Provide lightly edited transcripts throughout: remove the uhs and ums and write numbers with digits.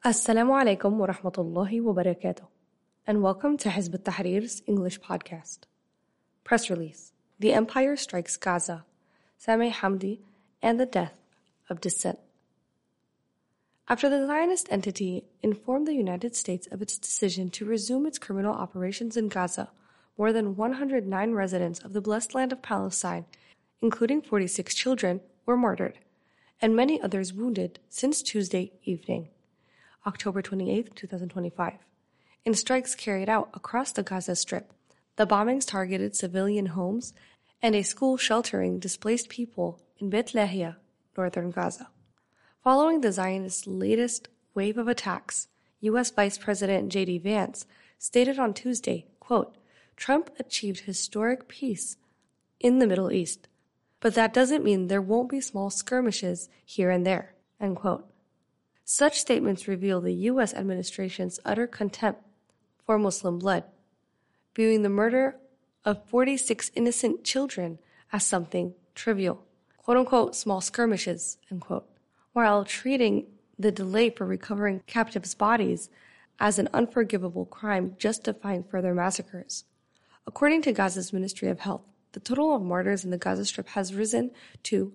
Assalamu alaikum wa rahmatullahi wa barakatuh, and welcome to Hizb ut-Tahrir's English podcast. Press release: The Empire Strikes Gaza, Sami Hamdi, and the Death of Dissent. After the Zionist entity informed the United States of its decision to resume its criminal operations in Gaza, more than 109 residents of the blessed land of Palestine, including 46 children, were murdered, and many others wounded since Tuesday evening, October 28, 2025, in strikes carried out across the Gaza Strip. The bombings targeted civilian homes and a school sheltering displaced people in Beit Lahia, northern Gaza. Following the Zionists' latest wave of attacks, U.S. Vice President J.D. Vance stated on Tuesday, quote, "Trump achieved historic peace in the Middle East, but that doesn't mean there won't be small skirmishes here and there," end quote. Such statements reveal the U.S. administration's utter contempt for Muslim blood, viewing the murder of 46 innocent children as something trivial, quote-unquote, small skirmishes, end quote, while treating the delay for recovering captives' bodies as an unforgivable crime justifying further massacres. According to Gaza's Ministry of Health, the total of martyrs in the Gaza Strip has risen to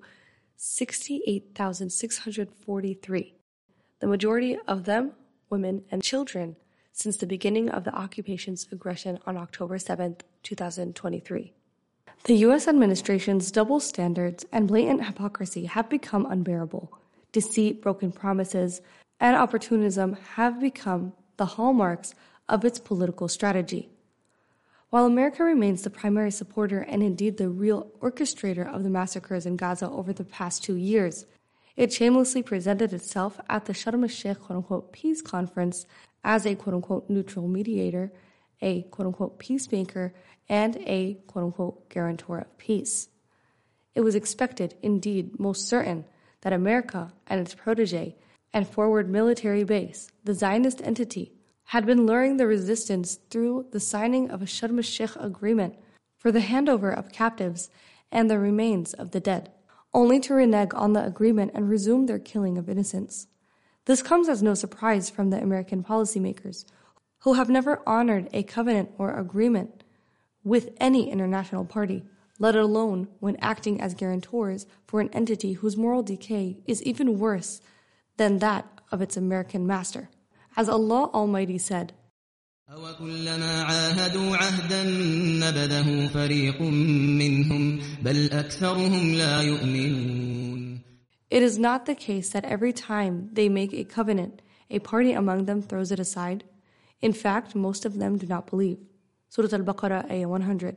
68,643. The majority of them women and children since the beginning of the occupation's aggression on October 7, 2023. The U.S. administration's double standards and blatant hypocrisy have become unbearable. Deceit, broken promises, and opportunism have become the hallmarks of its political strategy. While America remains the primary supporter and indeed the real orchestrator of the massacres in Gaza over the past 2 years, it shamelessly presented itself at the Sharm el-Sheikh quote-unquote peace conference as a quote-unquote neutral mediator, a quote-unquote peacemaker, and a quote-unquote guarantor of peace. It was expected, indeed most certain, that America and its protege and forward military base, the Zionist entity, had been luring the resistance through the signing of a Sharm el-Sheikh agreement for the handover of captives and the remains of the dead, only to renege on the agreement and resume their killing of innocents. This comes as no surprise from the American policymakers, who have never honored a covenant or agreement with any international party, let alone when acting as guarantors for an entity whose moral decay is even worse than that of its American master. As Allah Almighty said, أَوَكُلَّمَا عَاهَدُوا عَهْدًا نَبَذَهُ فَرِيقٌ مِّنْهُمْ بَلْ أَكْثَرُهُمْ لَا يُؤْمِنُونَ. It is not the case that every time they make a covenant, a party among them throws it aside. In fact, most of them do not believe. Surah Al-Baqarah, Ayah 100.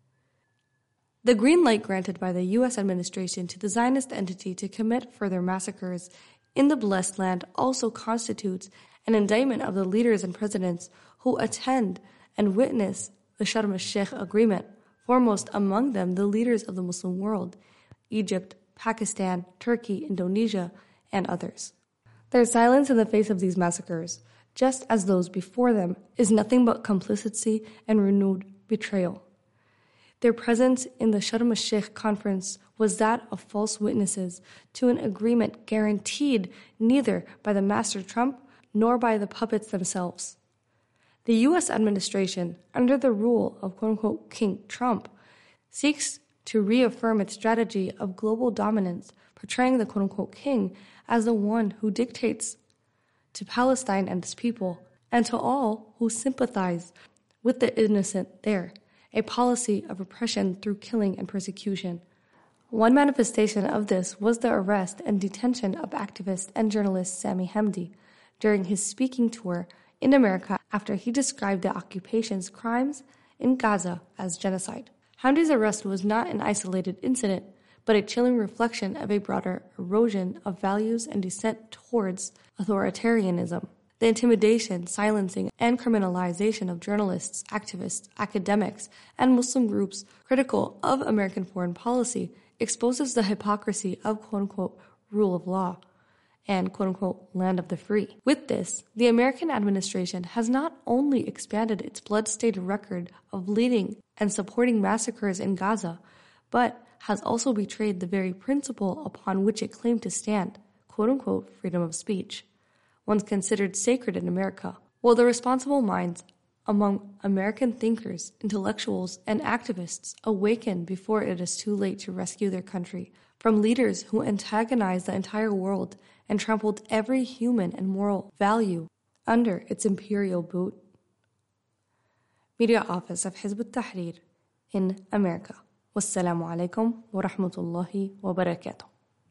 The green light granted by the U.S. administration to the Zionist entity to commit further massacres in the blessed land also constitutes an indictment of the leaders and presidents who attend and witness the Sharm el-Sheikh agreement, foremost among them the leaders of the Muslim world, Egypt, Pakistan, Turkey, Indonesia, and others. Their silence in the face of these massacres, just as those before them, is nothing but complicity and renewed betrayal. Their presence in the Sharm el-Sheikh conference was that of false witnesses to an agreement guaranteed neither by the Master Trump nor by the puppets themselves. The U.S. administration, under the rule of quote-unquote King Trump, seeks to reaffirm its strategy of global dominance, portraying the quote-unquote king as the one who dictates to Palestine and its people, and to all who sympathize with the innocent there, a policy of repression through killing and persecution. One manifestation of this was the arrest and detention of activist and journalist Sami Hamdi during his speaking tour in America after he described the occupation's crimes in Gaza as genocide. Hamdi's arrest was not an isolated incident, but a chilling reflection of a broader erosion of values and descent towards authoritarianism. The intimidation, silencing, and criminalization of journalists, activists, academics, and Muslim groups critical of American foreign policy exposes the hypocrisy of quote-unquote rule of law and quote-unquote land of the free. With this, the American administration has not only expanded its blood-stained record of leading and supporting massacres in Gaza, but has also betrayed the very principle upon which it claimed to stand, quote-unquote freedom of speech. once considered sacred in America, while the responsible minds among American thinkers, intellectuals, and activists awaken before it is too late to rescue their country from leaders who antagonized the entire world and trampled every human and moral value under its imperial boot. Media Office of Hizb ut-Tahrir in America. Wassalamu alaikum wa rahmatullahi wa barakatuh.